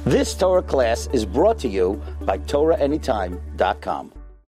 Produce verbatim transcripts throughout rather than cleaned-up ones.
This Torah class is brought to you by Torah Anytime dot com.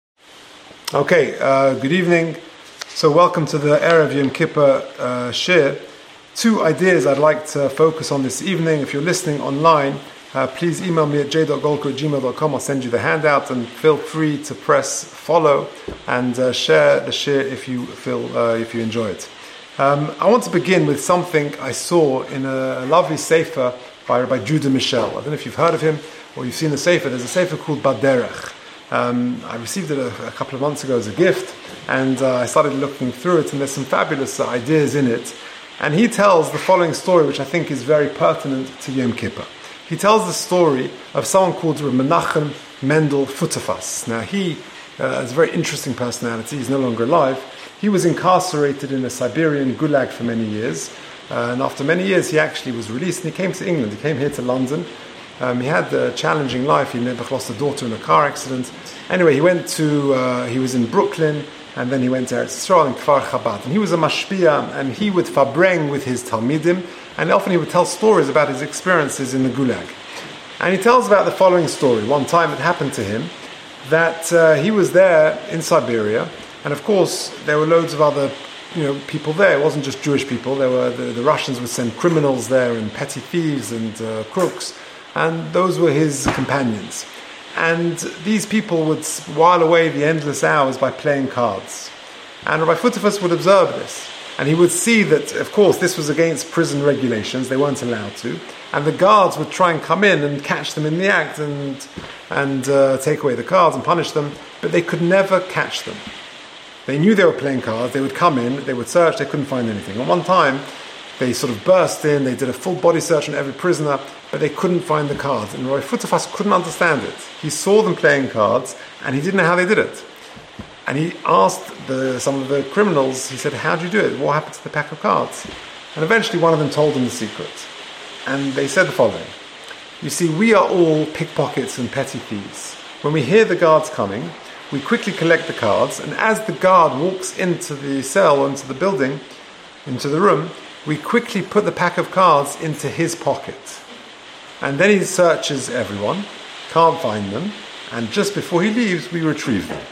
Okay, uh, good evening. So welcome to the Erev Yom Kippur uh, Shir. Two ideas I'd like to focus on this evening. If you're listening online, uh, please email me at j dot golko at gmail dot com. I'll send you the handout, and feel free to press follow and uh, share the shir if you feel uh, if you enjoy it. Um, I want to begin with something I saw in a lovely sefer by Rabbi Judah Michel. I don't know if you've heard of him or you've seen the sefer. There's a sefer called Baderech. Um, I received it a, a couple of months ago as a gift, and uh, I started looking through it, and there's some fabulous uh, ideas in it. And he tells the following story, which I think is very pertinent to Yom Kippur. He tells the story of someone called Menachem Mendel Futerfas. Now he uh, is a very interesting personality. He's no longer alive. He was incarcerated in a Siberian gulag for many years. Uh, and after many years, he actually was released, and he came to England. He came here to London. Um, he had a challenging life. He never lost a daughter in a car accident. Anyway, he went to, uh, he was in Brooklyn, and then he went to Eretz Yisrael and Kfar Chabad. And he was a mashpia, and he would fabreng with his talmidim, and often he would tell stories about his experiences in the gulag. And he tells about the following story. One time it happened to him that uh, he was there in Siberia, and of course there were loads of other you know, people there. It wasn't just Jewish people. There were the, the Russians would send criminals there and petty thieves and uh, crooks, and those were his companions. And these people would while away the endless hours by playing cards. And Rabbi Futerfas would observe this, and he would see that, of course, this was against prison regulations. They weren't allowed to, and the guards would try and come in and catch them in the act and and uh, take away the cards and punish them, but they could never catch them. They knew they were playing cards. They would come in, they would search, they couldn't find anything. And one time, they sort of burst in, they did a full body search on every prisoner, but they couldn't find the cards. And Roy Futerfas couldn't understand it. He saw them playing cards, and he didn't know how they did it. And he asked the, some of the criminals, he said, how did you do it? What happened to the pack of cards? And eventually one of them told him the secret. And they said the following: you see, we are all pickpockets and petty thieves. When we hear the guards coming, we quickly collect the cards, and as the guard walks into the cell or into the building, into the room, we quickly put the pack of cards into his pocket. And then he searches everyone, can't find them, and just before he leaves, we retrieve them.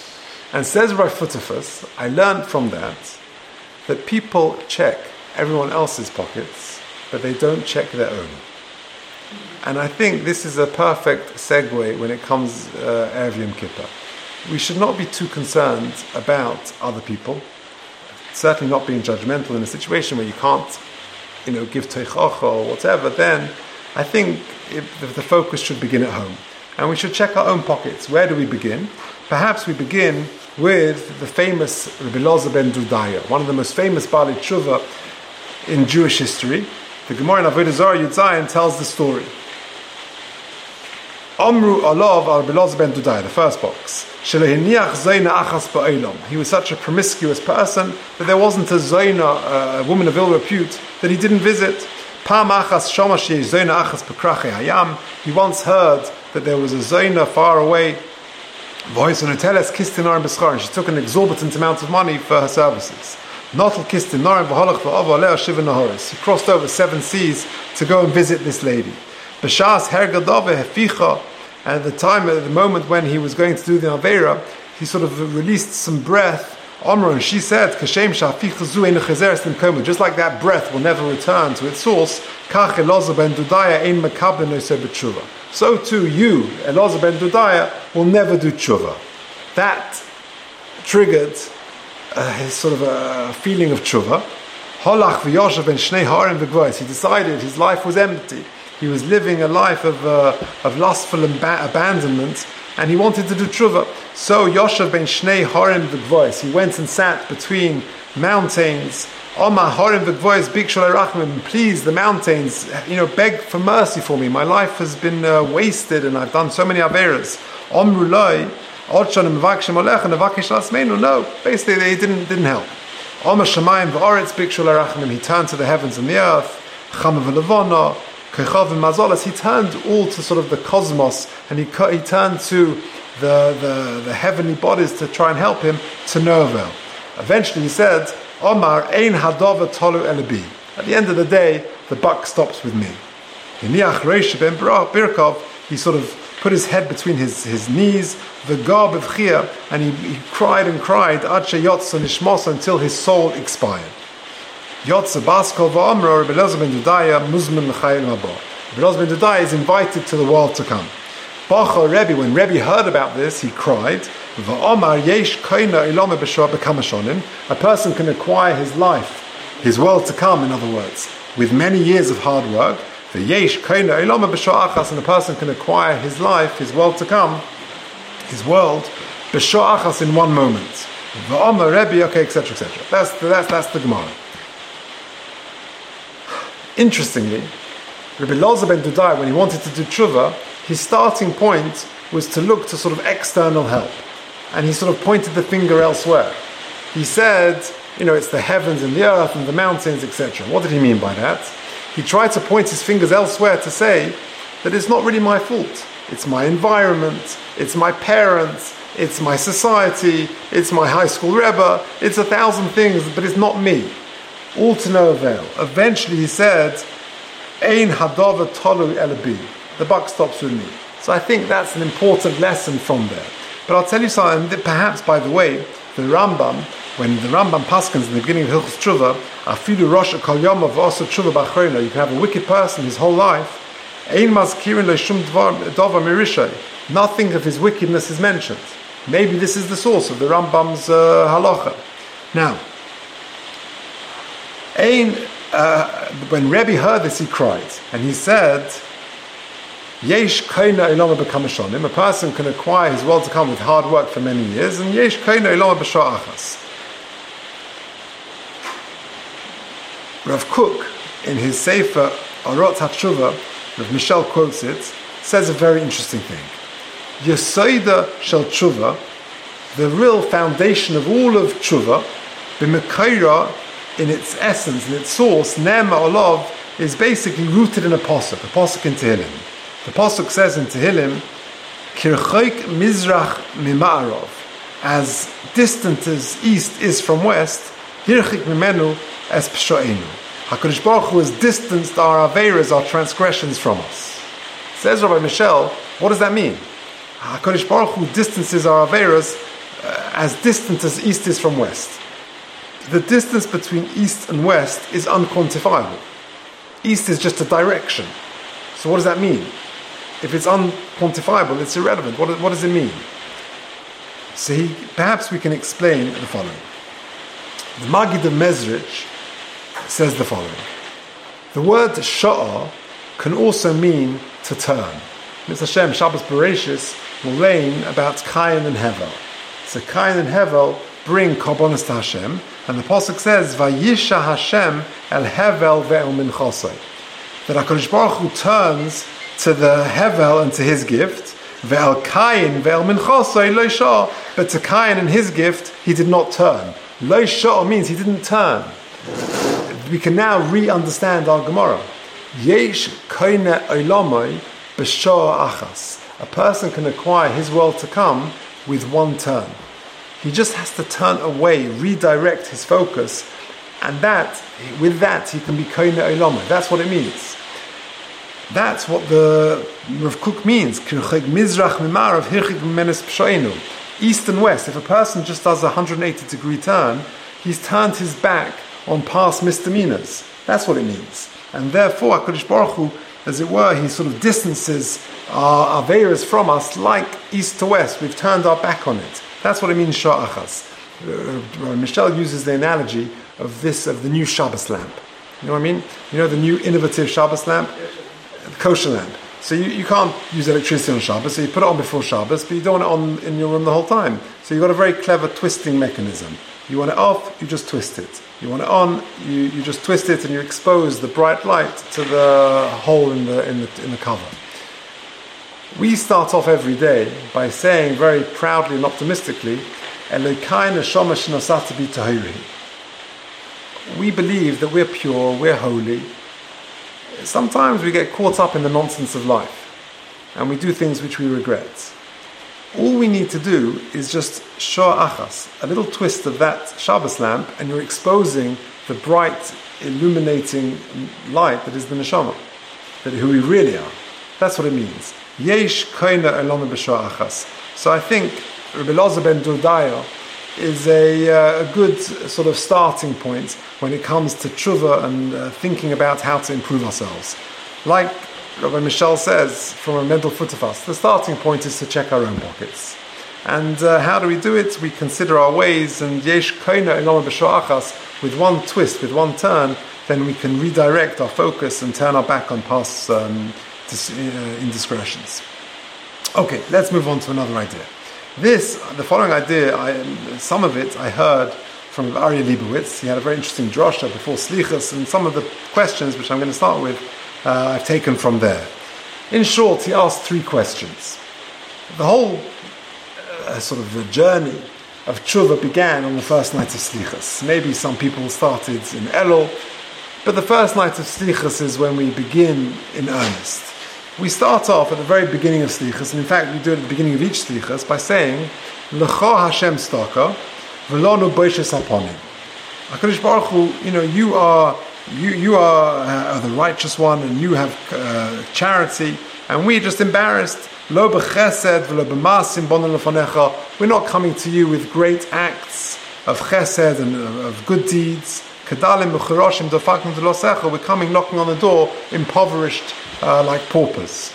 And says Rabbi Futerfas, I learned from that that people check everyone else's pockets, but they don't check their own. And I think this is a perfect segue when it comes uh, Erev Yom Kippur. We should not be too concerned about other people. Certainly not being judgmental in a situation where you can't, you know, give teichacha or whatever. Then I think if the focus should begin at home, and we should check our own pockets. Where do we begin? Perhaps we begin with the famous Rabbi Elazar ben Dudaya, one of the most famous Baalei Tshuva in Jewish history. The Gemara in Avodah Zarah Yud Zayin tells the story. Amru alav al Rabbi Elazar ben Dudaya, the first box. He was such a promiscuous person that there wasn't a Zaina, a woman of ill repute, that he didn't visit. He once heard that there was a Zaina far away, and she took an exorbitant amount of money for her services. He crossed over seven seas to go and visit this lady. At the time, at the moment when he was going to do the Aveira, he sort of released some breath. Omra, and she said, just like that breath will never return to its source, so too you, Elazar ben Dudaya, will never do tshuva. That triggered uh, his sort of a feeling of tshuva. He decided his life was empty. He was living a life of uh, of lustful ab- abandonment, and he wanted to do tshuva. So Yoshev ben Shnei Harim v'Gvois, he went and sat between mountains. Oma Harim v'Gvois Bikshol Rachmim, please the mountains, you know, beg for mercy for me. My life has been uh, wasted, and I've done so many averas. Omru Loi, Odshanim V'Akshim Olech and Avakish Lasmeinu. No, basically they didn't didn't help. Oma Shamayim v'Oretz Bikshol Rachmim. He turned to the heavens and the earth. Chama v'Levona. He turned all to sort of the cosmos, and he he turned to the, the, the heavenly bodies to try and help him to no avail. Eventually he said, Omar ein hadova tolu elabi. At the end of the day, the buck stops with me. Hiniach Reish ben Birkov, he sort of put his head between his, his knees, the Gab of Chia, and he, he cried and cried, Ad Sheyotza Nishmosa, until his soul expired. Yotza Baskol Va'amro, Rebbe Elazar ben Dudaya, Muzman L'chayim Haba. Rebbe Elazar ben Dudaya is invited to the world to come. Bacha Rebbe, when Rebbe heard about this, he cried, Va'amar Yesh Koina Ilome B'Shua B'Kamashonim, a person can acquire his life, his world to come, in other words, with many years of hard work. The Yesh Koina Ilome B'Shua Achas, and a person can acquire his life, his world to come, his world, B'Shua Achas, in one moment. Va'amar Rebbe, okay, et cetera, et cetera. That's the, that's, that's the Gemara. Interestingly, Rebbe Elazar ben Dudai, when he wanted to do tshuva, his starting point was to look to sort of external help. And he sort of pointed the finger elsewhere. He said, you know, it's the heavens and the earth and the mountains, et cetera. What did he mean by that? He tried to point his fingers elsewhere to say that it's not really my fault. It's my environment, it's my parents, it's my society, it's my high school rebbe, it's a thousand things, but it's not me. All to no avail. Eventually he said, Ein hadava tolu elabi. The buck stops with me. So I think that's an important lesson from there. But I'll tell you something, that perhaps, by the way, the Rambam, when the Rambam paskins in the beginning of Hilchos Tshuva, afilu rosh kol yom v'osa tshuva b'achrona, you can have a wicked person his whole life, ein mazkirin lo shum davar mirishay, nothing of his wickedness is mentioned. Maybe this is the source of the Rambam's uh, halacha. Now, ein, uh, when Rebbe heard this, he cried, and he said, Yesh koina ilama b'kamashonim, a person can acquire his world to come with hard work for many years, and yesh koina ilama b'shah achas. Rav Kook, in his Sefer Orot HaTshuva, Rav Michel quotes it, says a very interesting thing. Yesoida shel tshuva, the real foundation of all of tshuva, b'mekaira, in its essence, in its source, nema olav, is basically rooted in a pasuk, a pasuk in Tehillim. The pasuk says in Tehillim, Kirchoik Mizrach Mima'arov, as distant as east is from west, Hirchik Mimenu as Psho'enu. HaKadosh Baruch Hu has distanced our Averas, our transgressions from us. Says Rabbi Michel, what does that mean? HaKadosh Baruch Hu distances our Averas uh, as distant as east is from west. The distance between east and west is unquantifiable. East is just a direction. So what does that mean? If it's unquantifiable, it's irrelevant. What, what does it mean? So he, perhaps we can explain the following. The Magid of Mezrich says the following. The word sha'ah can also mean to turn. Mitzvah Hashem, Shabbos Bereshis will reign about Kain and Hevel. So Kain and Hevel bring korbanos to Hashem, and the pasuk says, Vayisha Hashem el Hevel ve'el minchosai. That HaKadosh Baruch Hu turns to the Hevel and to his gift, ve'el Kain ve'el minchosai lo sha'ah, but to Kain and his gift he did not turn. Lo sha'ah means he didn't turn. We can now re-understand our Gemara. Yesh koine olamai b'sha'ah achas. A person can acquire his world to come with one turn. He just has to turn away, redirect his focus, and that, with that, he can be koine olamai. That's what it means. That's what the Rav Kook means. Kircheg mizrach mimarav hirchig mimenes pshoinu. East and west. If a person just does a one hundred eighty degree turn, he's turned his back on past misdemeanors. That's what it means. And therefore, HaKadosh Baruch Hu, as it were, he sort of distances our Averas from us like east to west. We've turned our back on it. That's what it means, sha'achas. Uh, Michel uses the analogy of this, of the new Shabbos lamp. You know what I mean? You know the new innovative Shabbos lamp? The kosher lamp. So you, you can't use electricity on Shabbos, so you put it on before Shabbos, but you don't want it on in your room the whole time. So you've got a very clever twisting mechanism. You want it off, you just twist it. You want it on, you, you just twist it and you expose the bright light to the hole in the in the in the cover. We start off every day by saying very proudly and optimistically, Elokai neshama shenosata bi tahiri. We believe that we're pure, we're holy. Sometimes we get caught up in the nonsense of life and we do things which we regret. All we need to do is just shor achas, a little twist of that Shabbos lamp, and you're exposing the bright, illuminating light that is the neshama. that who we really are. That's what it means. Yesh koina elonu b'shua achas. So I think Rabbi Elazar ben Dordaya is a, uh, a good sort of starting point when it comes to tshuva and uh, thinking about how to improve ourselves. Like Rabbi Michel says from a mental futafas, the starting point is to check our own pockets. And uh, how do we do it? We consider our ways, and yesh koina elonu b'shua achas, with one twist, with one turn, then we can redirect our focus and turn our back on past um, dis- uh, indiscretions. Okay, let's move on to another idea. This, the following idea, I, some of it I heard from Aryeh Leibowitz. He had a very interesting drosha before Slichas, and some of the questions, which I'm going to start with, uh, I've taken from there. In short, he asked three questions. The whole uh, sort of the journey of tshuva began on the first night of Slichas. Maybe some people started in Elul, but the first night of Slichas is when we begin in earnest. We start off at the very beginning of Slichas, and in fact we do it at the beginning of each Slichas by saying, L'cho Hashem staka, v'lonu boishes haponim. HaKadosh Baruch Hu, you know, you are, you, you are uh, the righteous one, and you have uh, charity, and we're just embarrassed. Lo b'chesed v'lo b'masim bonan lefanecha. We're not coming to you with great acts of chesed and of, of good deeds. Kedalim b'chiroshim dofakim d'losecha. We're coming knocking on the door, impoverished, uh, like paupers.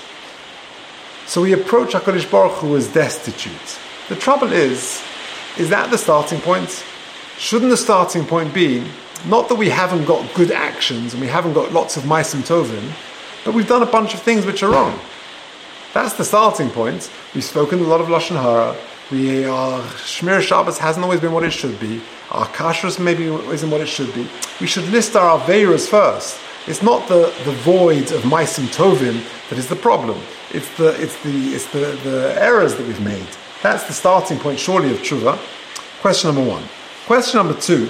So we approach HaKadosh Baruch Hu as destitute. The trouble is, is that the starting point? Shouldn't the starting point be not that we haven't got good actions and we haven't got lots of ma'asim tovim, but we've done a bunch of things which are wrong? That's the starting point. We've spoken a lot of Lashon Hara. We, our Shmir Shabbos hasn't always been what it should be. Our Kashrus maybe isn't what it should be. We should list our Aveiros first. It's not the, the void of Ma'asim Tovim that is the problem. It's the it's the it's the, the errors that we've made. That's the starting point, surely, of tshuva. Question number one. Question number two.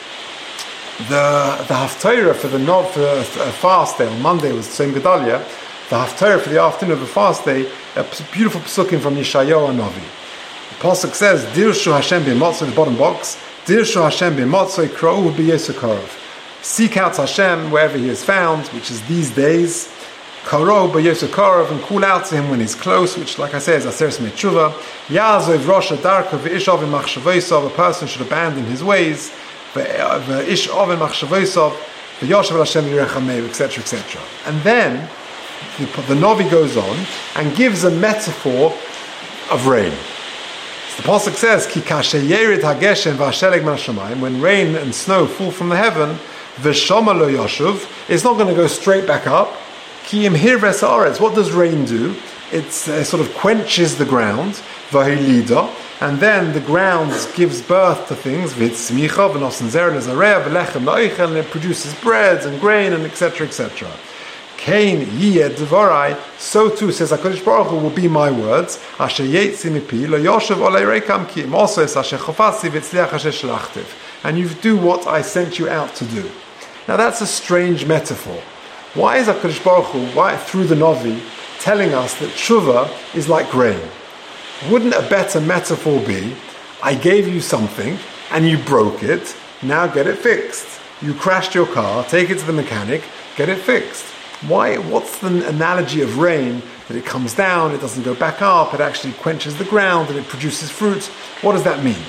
The the Haftarah for the not for a fast day on Monday was Tzom Gedalia. The Haftarah for the afternoon of a fast day, a beautiful psukim from Yeshayahu Hanavi. The pasuk says, "Dirshu Hashem b'motzei," the bottom box. "Dirshu Hashem b'motzei kra'u b'yesukarov." Seek out Hashem wherever He is found, which is these days. Karov b'yesukarov, and call out to Him when He's close, which, like I say, is Aseres Me'tshuva. Ya'azov rosha darka v'ishav v'machshavosav. A person should abandon his ways. V'ishav v'machshavosav v'yoshav Hashem yirachameu, et cetera, et cetera. And then the, the Novi goes on and gives a metaphor of rain. The pasuk says, "Ki kashe yerid hageshem v'asheleg min hashamayim." When rain and snow fall from the heaven, v'shama lo yoshuv, it's not going to go straight back up. Ki im hirves haaretz. What does rain do? It uh, sort of quenches the ground, v'hilida, and then the ground gives birth to things, v'tzmicha v'nosen zer lezareya v'lechem la'oichel, and it produces bread and grain and et cetera, et cetera. Kain yiyeh devarai, so too says HaKadosh Baruch Hu will be my words. Asher yetzi mipi lo yoshev olei reikam ki im also es asher chofasi v'tzliach asher shalachtiv. And you do what I sent you out to do. Now that's a strange metaphor. Why is HaKadosh Baruch Hu, why through the Novi, telling us that tshuva is like rain? Wouldn't a better metaphor be, I gave you something and you broke it, now get it fixed. You crashed your car, take it to the mechanic, get it fixed. Why? What's the analogy of rain? That it comes down, it doesn't go back up, it actually quenches the ground and it produces fruit. What does that mean?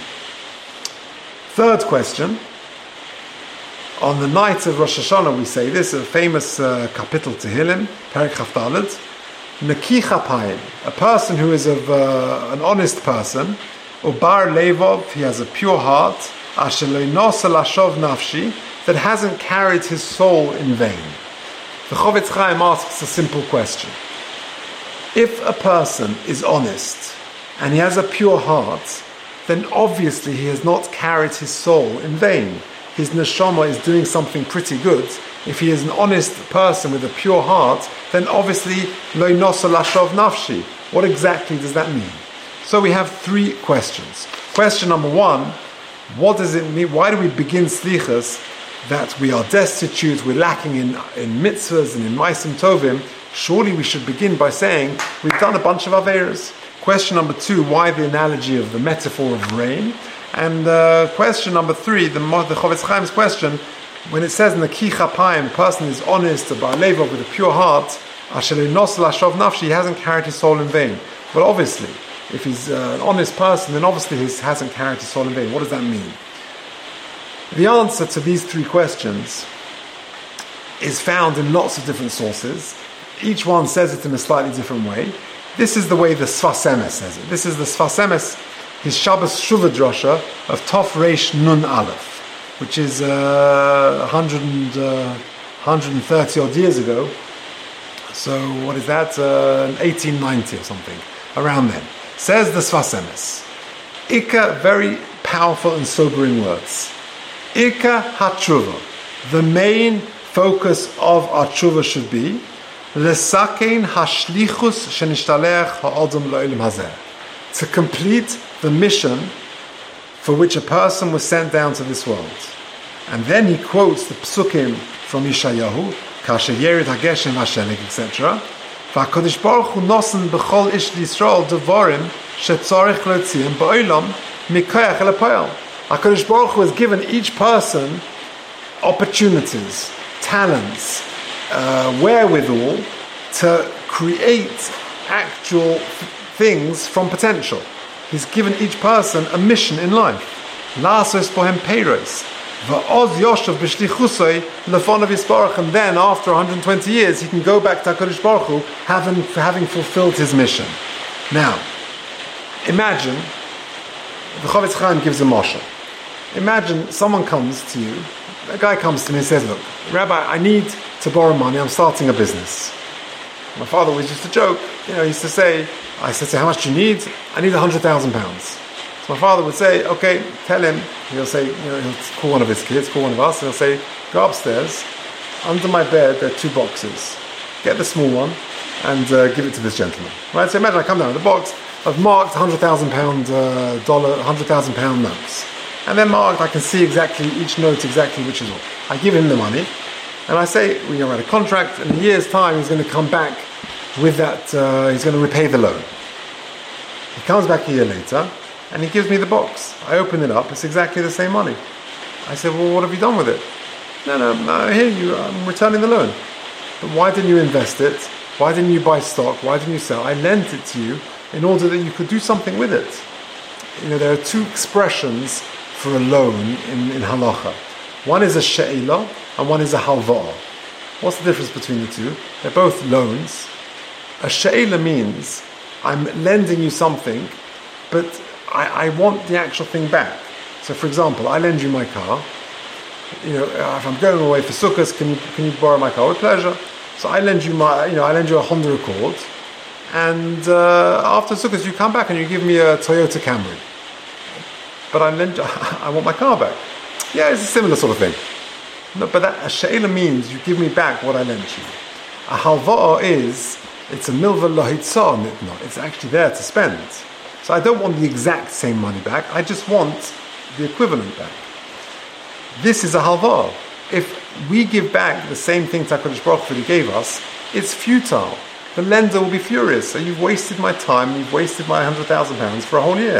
Third question. On the night of Rosh Hashanah we say this, a famous uh, kapitel Tehillim, Perek Chavdaled. Neki chapayim, a person who is of uh, an honest person, ubar levov, he has a pure heart, asher lo nosa lashov nafshi, that hasn't carried his soul in vain. The Chovetz Chaim asks a simple question. If a person is honest and he has a pure heart, then obviously he has not carried his soul in vain. His neshama is doing something pretty good. If he is an honest person with a pure heart, then obviously lo nosa lashov nafshi. What exactly does that mean? So we have three questions. Question number one, what does it mean? Why do we begin slichas that we are destitute, we're lacking in, in mitzvahs and in ma'asim tovim? Surely we should begin by saying we've done a bunch of averas. Question number two, why the analogy of the metaphor of rain? And uh, question number three, the, the Chovetz Chaim's question, when it says in the Ki Chapayim, a person is honest, a Ba'aleva with a pure heart, He hasn't carried his soul in vain. But obviously, if he's uh, an honest person, then obviously he hasn't carried his soul in vain. What does that mean? The answer to these three questions is found in lots of different sources. Each one says it in a slightly different way. This is the way the Sfas Emes says it. This is the Sfas Emes, his Shabbos Shuvah Drasha of Tov Reish Nun Aleph, which is uh, one hundred, uh, one hundred thirty odd years ago. So what is that? Uh, eighteen ninety or something, around then. Says the Sfas Emes. Ika, very powerful and sobering words. Ika HaTshuva. The main focus of our tshuva should be Lesakein hashlichus shenishtalech ha'odom lo'olam hazeh. To complete the mission for which a person was sent down to this world. And then he quotes the psukim from Yeshayahu, Kasher Yerid HaGeshem HaSheleg, et cetera. VaHaKadosh Baruch Hu nosen b'chol ish Yisrael devarim shetzorich le'tzion ba'olam mikoyach el ha'poel. HaKadosh Baruch Hu has given each person opportunities, talents, uh, wherewithal to create actual f- things from potential. He's given each person a mission in life. La'asos bohem peiros. Va'oz yoshav b'shlichusoi lefonav yisbarach. And then, after one hundred twenty years, he can go back to HaKadosh Baruch Hu having, having fulfilled his mission. Now, imagine, the Chavetz Chaim gives a mashal. Imagine someone comes to you, a guy comes to me and says, look, Rabbi, I need to borrow money, I'm starting a business. My father was just a joke, you know, he used to say, I said, so how much do you need? I need one hundred thousand pounds. So my father would say, okay, tell him, he'll say, you know, he'll call one of his kids, call one of us, and he'll say, go upstairs, under my bed there are two boxes, get the small one, and uh, give it to this gentleman. Right, so imagine I come down with a box, I've marked one hundred thousand pound uh, dollar, one hundred thousand pound notes. And then marked, I can see exactly, each note exactly which is what. I give him the money, and I say, we're going to write a contract, in a year's time he's going to come back with that, uh, he's going to repay the loan. He comes back a year later, and he gives me the box. I open it up, it's exactly the same money. I said, well, what have you done with it? No, no, no, I hear you, I'm returning the loan. But why didn't you invest it? Why didn't you buy stock? Why didn't you sell? I lent it to you in order that you could do something with it. You know, there are two expressions for a loan in, in halacha. One is a she'ila and one is a halva'ah. What's the difference between the two? They're both loans. A she'ila means I'm lending you something, but I, I want the actual thing back. So, for example, I lend you my car. You know, if I'm going away for Sukkot, can you can you borrow my car? With pleasure. So I lend you my, you know, I lend you a Honda Accord, and uh, after Sukkot you come back and you give me a Toyota Camry. But I lend, I want my car back. Yeah, it's a similar sort of thing. No, but that a she'ila means you give me back what I lent you. A halva'ah is, it's a milva lohitzah nitna. It's actually there to spend. So I don't want the exact same money back. I just want the equivalent back. This is a halva'ah. If we give back the same thing to HaKadosh Baruch Hu that He gave us, it's futile. The lender will be furious. So you've wasted my time, you've wasted my one hundred thousand pounds for a whole year.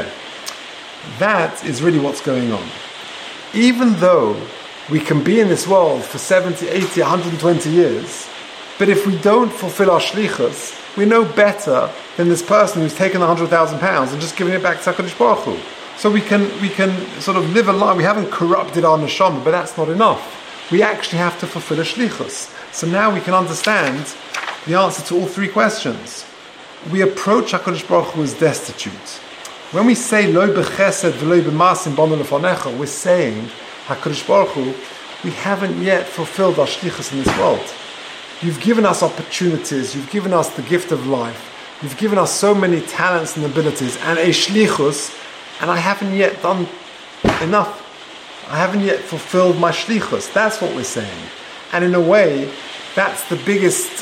That is really what's going on. Even though we can be in this world for seventy, eighty, one hundred twenty years, but if we don't fulfill our shlichus, we're no better than this person who's taken one hundred thousand pounds and just given it back to HaKadosh Baruch Hu. So we can we can sort of live a life. We haven't corrupted our neshama, but that's not enough. We actually have to fulfill a shlichus. So now we can understand the answer to all three questions. We approach HaKadosh Baruch Hu as destitute. When we say lo b'chesed v'lo b'masim banu lefanecha, we're saying HaKadosh Baruch Hu, we haven't yet fulfilled our shlichus in this world. You've given us opportunities. You've given us the gift of life. You've given us so many talents and abilities and a shlichus, and I haven't yet done enough. I haven't yet fulfilled my shlichus. That's what we're saying. And in a way, that's the biggest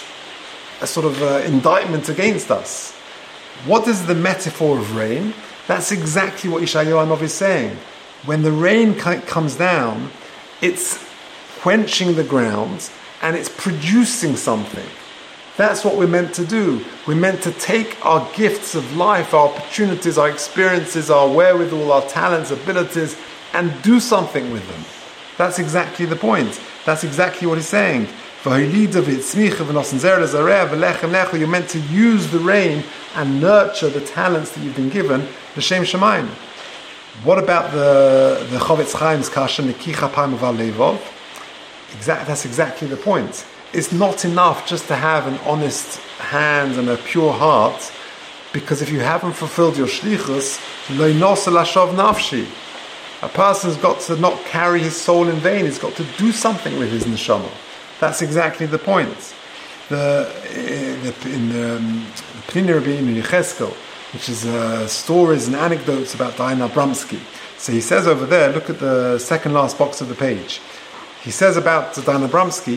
uh, sort of uh, indictment against us. What is the metaphor of rain? That's exactly what Yeshayahu Hanavi is saying. When the rain comes down, it's quenching the ground and it's producing something. That's what we're meant to do. We're meant to take our gifts of life, our opportunities, our experiences, our wherewithal, our talents, abilities, and do something with them. That's exactly the point. That's exactly what he's saying. You're meant to use the rain and nurture the talents that you've been given, l'shem shamayim. What about the the Chavetz Chaim's kasha Nikicha Paim Aval Levov? Exactly, that's exactly the point. It's not enough just to have an honest hand and a pure heart, because if you haven't fulfilled your shlichus, lo nosa lashov nafshi. A person's got to not carry his soul in vain. He's got to do something with his neshama. That's exactly the point. The, the in the, um, the Pnei Rabbeinu Yecheskel, which is uh, stories and anecdotes about Dayan Abramsky. So he says over there, look at the second last box of the page. He says about Dayan Abramsky,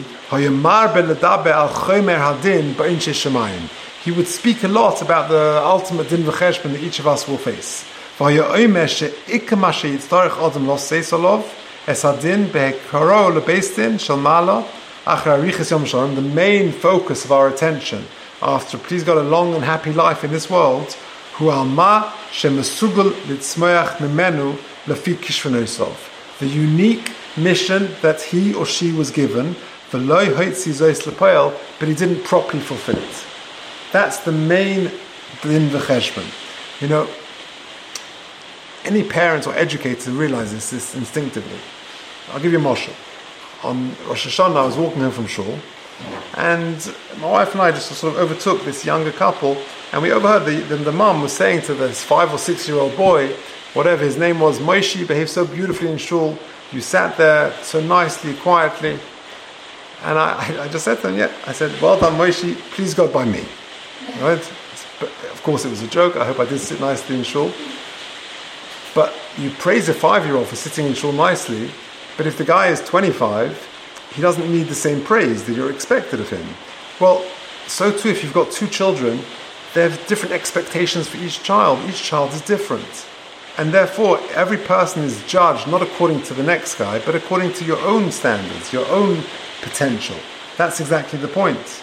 he would speak a lot about the ultimate din v'cheshbon that each of us will face. The main focus of our attention after, please God, a long and happy life in this world, the unique mission that he or she was given, but he didn't properly fulfill it. That's the main din v'cheshbon. You know, any parent or educator realizes this instinctively. I'll give you a mashal. On Rosh Hashanah, I was walking home from shul, and my wife and I just sort of overtook this younger couple, and we overheard the, the, the mum was saying to this five or six year old boy, whatever his name was, Moshe, behaved so beautifully in shul, you sat there so nicely, quietly. And I, I just said to him, yeah, I said, well done Moshe, please God by me. Right? Of course it was a joke, I hope I did sit nicely in shul. But you praise a five-year-old for sitting in shul nicely, but if the guy is twenty-five, he doesn't need the same praise that you're expected of him. Well, so too if you've got two children, they have different expectations for each child. Each child is different. And therefore, every person is judged not according to the next guy, but according to your own standards, your own potential. That's exactly the point.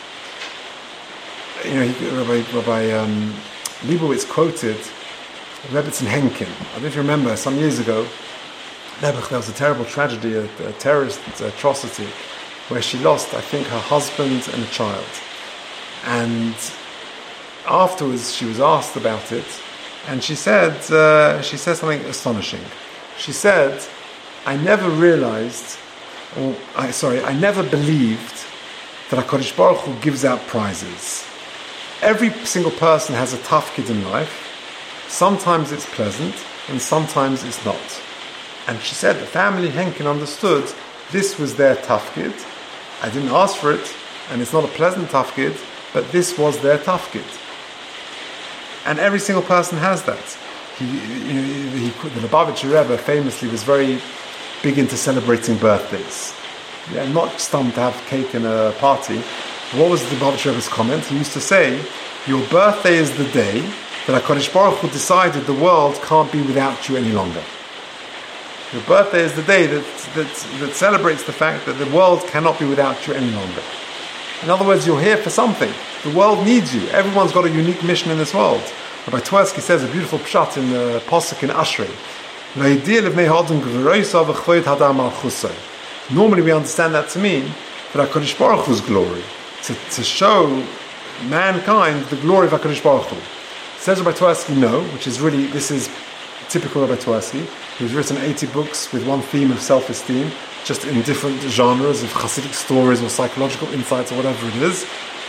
You know, he, Rabbi, Rabbi um, Leibowitz quoted Rebbetzin Henkin. I don't know if you remember, some years ago, there was a terrible tragedy, a, a terrorist atrocity, where she lost, I think, her husband and a child. And afterwards, she was asked about it, and she said, uh, she said something astonishing. She said, I never realized, or I, sorry, I never believed that HaKadosh Baruch Hu gives out prizes. Every single person has a tafkid in life. Sometimes it's pleasant, and sometimes it's not. And she said, the family Henkin understood this was their tafkid. I didn't ask for it, and it's not a pleasant tafkid, but this was their tafkid. And every single person has that. He, you know, he, the Lubavitcher Rebbe famously was very big into celebrating birthdays. Yeah, not stumped to have cake and a party. What was the Lubavitcher Rebbe's comment? He used to say, your birthday is the day that HaKadosh Baruch Hu decided the world can't be without you any longer. Your birthday is the day that, that, that celebrates the fact that the world cannot be without you any longer. In other words, you're here for something. The world needs you. Everyone's got a unique mission in this world. Rabbi Twersky says a beautiful pshat in the Pasuk in Ashrei. Normally we understand that to mean that HaKadosh Baruch Hu's glory, to, to show mankind the glory of HaKadosh Baruch Hu. Says Rabbi Twersky, no, which is really, this is typical Rabbi Twersky. He's written eighty books with one theme of self-esteem, just in different genres of Hasidic stories or psychological insights or whatever it is.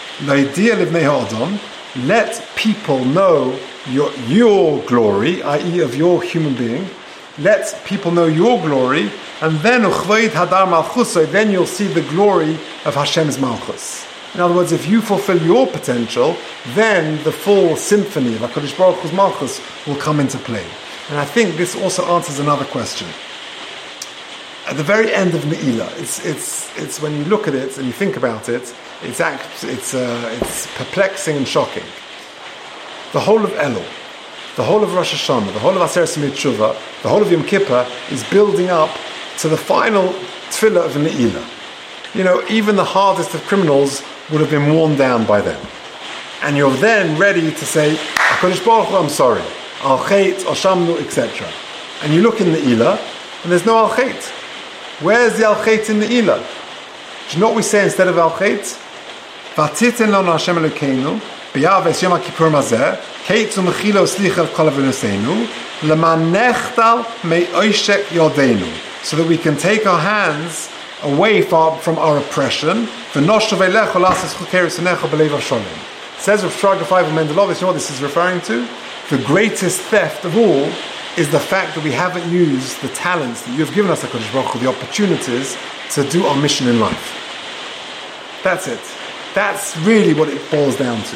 Let people know your, your glory, that is of your human being. Let people know your glory, and then then you'll see the glory of Hashem's Malchus. In other words, if you fulfill your potential, then the full symphony of HaKadosh Baruch Hu's Malchus will come into play. And I think this also answers another question. At the very end of Ne'ilah, it's it's it's when you look at it and you think about it, it's act, it's uh, it's perplexing and shocking. The whole of Elul, the whole of Rosh Hashanah, the whole of Aseret Yemei Teshuvah, the whole of Yom Kippur is building up to the final tefillah of Ne'ilah. You know, even the hardest of criminals would have been worn down by then. And you're then ready to say, HaKadosh Baruch Hu, I'm sorry. Al Chet, Al Shamnu, et cetera. And you look in Ne'ilah, and there's no Al Chet. Where's the Al Chet in Ne'ilah? Do you know what we say instead of al-chet? V'atitin lanu Hashem Elokeinu b'yav es Yom HaKippur mazeh keit u'mechilo slicha kol avonoseinu leman nechtal me'oshek yodeinu, so that we can take our hands away from, from our oppression. V'noshav eilecho l'asas chukei risonecho b'leiv hasholem. It says Rav Shraga Feivel Mendelovitz, you know what this is referring to? The greatest theft of all is the fact that we haven't used the talents that you've given us, HaKadosh Baruch Hu, the opportunities to do our mission in life. That's it. That's really what it boils down to.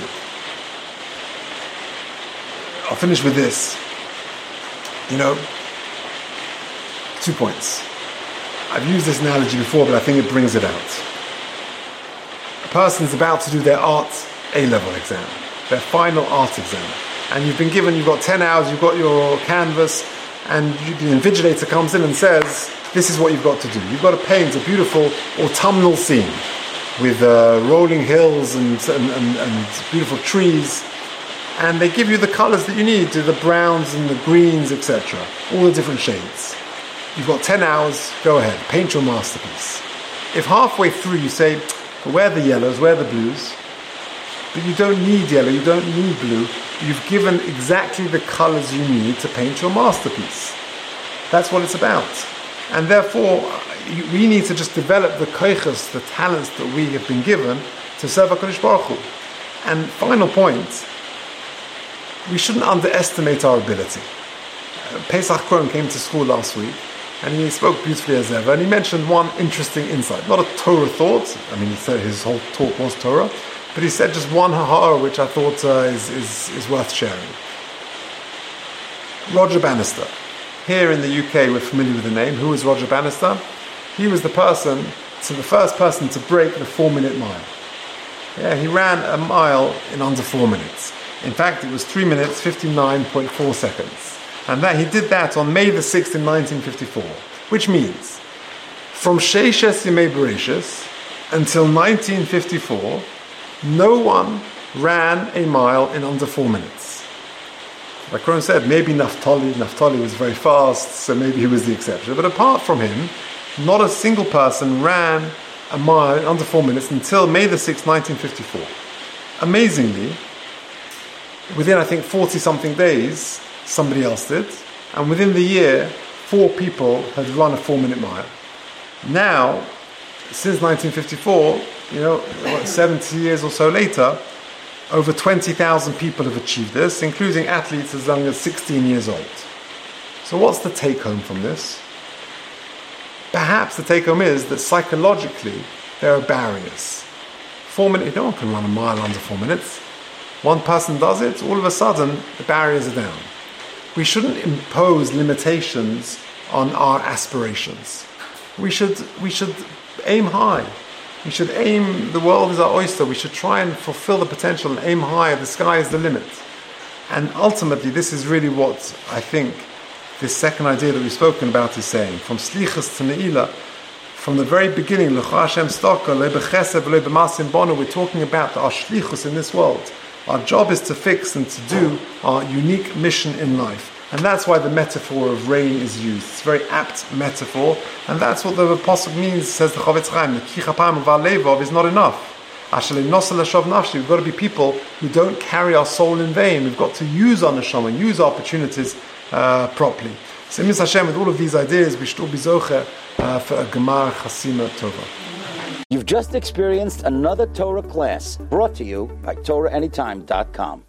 I'll finish with this. You know, two points. I've used this analogy before, but I think it brings it out. A person's about to do their art A-level exam, their final art exam. And you've been given, you've got ten hours, you've got your canvas, and you, the invigilator comes in and says, this is what you've got to do. You've got to paint a beautiful autumnal scene with uh, rolling hills and, and, and, and beautiful trees. And they give you the colors that you need, the browns and the greens, et cetera. All the different shades. You've got ten hours, go ahead, paint your masterpiece. If halfway through you say, where are the yellows, where are the blues? But you don't need yellow, you don't need blue. You've given exactly the colors you need to paint your masterpiece. That's what it's about. And therefore, we need to just develop the koiches, the talents that we have been given to serve HaKadosh Baruch Hu. And final point, we shouldn't underestimate our ability. Uh, Pesach Krohn came to school last week, and he spoke beautifully as ever, and he mentioned one interesting insight. Not a Torah thought, I mean, he said his whole talk was Torah, but he said just one ha'ara which I thought uh, is, is, is worth sharing. Roger Bannister. Here in the U K, we're familiar with the name. Who is Roger Bannister? He was the person, so the first person to break the four-minute mile. Yeah, he ran a mile in under four minutes. In fact, it was three minutes, fifty-nine point four seconds. And that he did that on May the sixth in nineteen fifty-four. Which means, from Sheishes Yemei Bereshis until nineteen fifty-four, no one ran a mile in under four minutes. Like Krohn said, maybe Naftali, Naftali was very fast, so maybe he was the exception. But apart from him, not a single person ran a mile in under four minutes until May the sixth, nineteen fifty-four. Amazingly, within I think forty-something days, somebody else did. And within the year, four people had run a four-minute mile. Now, since nineteen fifty-four, you know, what, seventy years or so later, over twenty thousand people have achieved this, including athletes as young as sixteen years old. So what's the take-home from this? Perhaps the take-home is that psychologically there are barriers. Four minutes, no one can run a mile under four minutes. One person does it, all of a sudden the barriers are down. We shouldn't impose limitations on our aspirations. We should, we should aim high. We should aim, the world is our oyster. We should try and fulfill the potential and aim high. The sky is the limit. And ultimately, this is really what I think this second idea that we've spoken about is saying. From Slichus to Ne'ilah, from the very beginning, L'cha Hashem Stoka, Le B'chesed V'le B'masim Bono, we're talking about our Shlichus in this world. Our job is to fix and to do our unique mission in life. And that's why the metaphor of rain is used. It's a very apt metaphor. And that's what the apostle means, says the Chavetz Chaim. The Ki Chapam V'al Levov is not enough. We've got to be people who don't carry our soul in vain. We've got to use our neshama, use our opportunities uh, properly. So, Miz Hashem, with all of these ideas, we should all be zocher uh, for a Gemar Chasima Tova. You've just experienced another Torah class brought to you by Torah Anytime dot com.